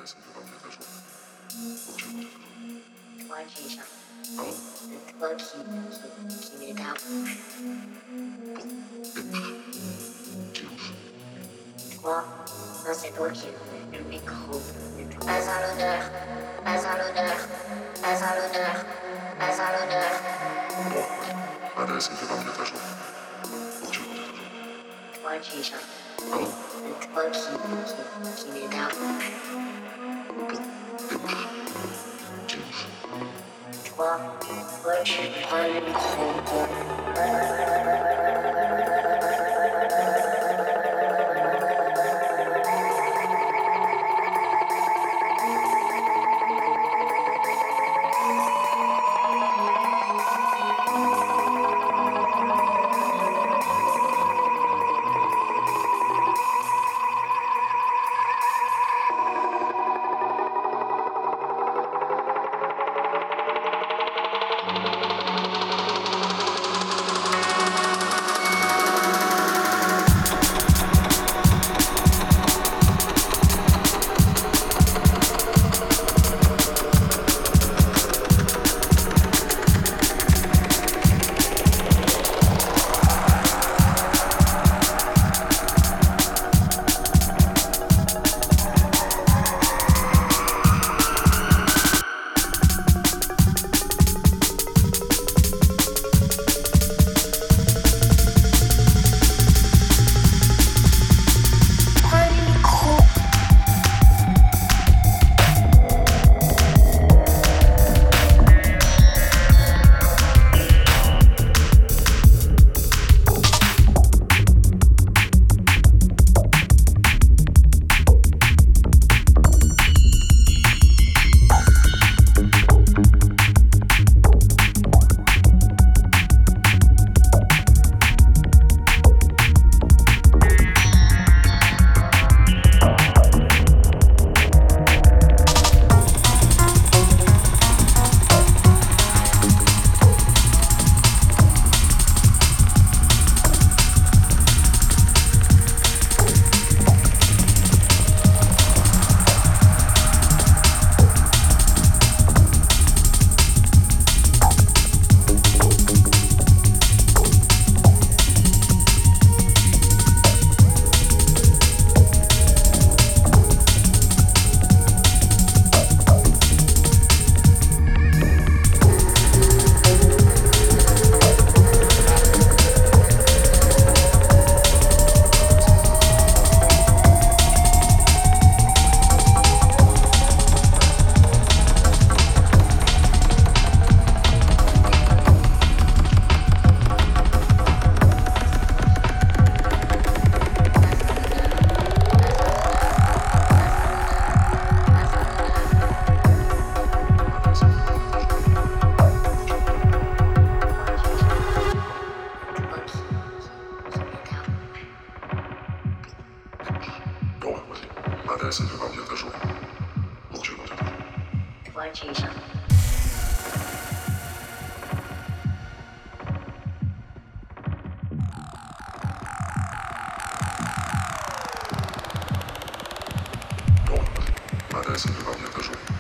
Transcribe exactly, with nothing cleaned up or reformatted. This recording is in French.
m'intéresse, il ne peut pas me mettre à jour. Pour que je monte toujours. Toi qui chante. Pardon? Toi qui, qui, qui met ta bouche. Qui bouge? Toi, non, c'est toi qui le micro. Pas en l'odeur, pas en l'odeur, pas en l'odeur, pas en l'odeur. Moi, m'intéresse, il ne peut pas me mettre à jour. Pour que je monte toujours. Toi qui chante. Pardon? Toi qui, qui, qui met ta bouche. Qui bouge? Toi, toi tu prends le micro. m'intéresse, il ne peut pas me mettre à jour. Pour que je monte toujours. Toi qui chante. Non, m'intéresse, il ne peut pas me mettre à jour.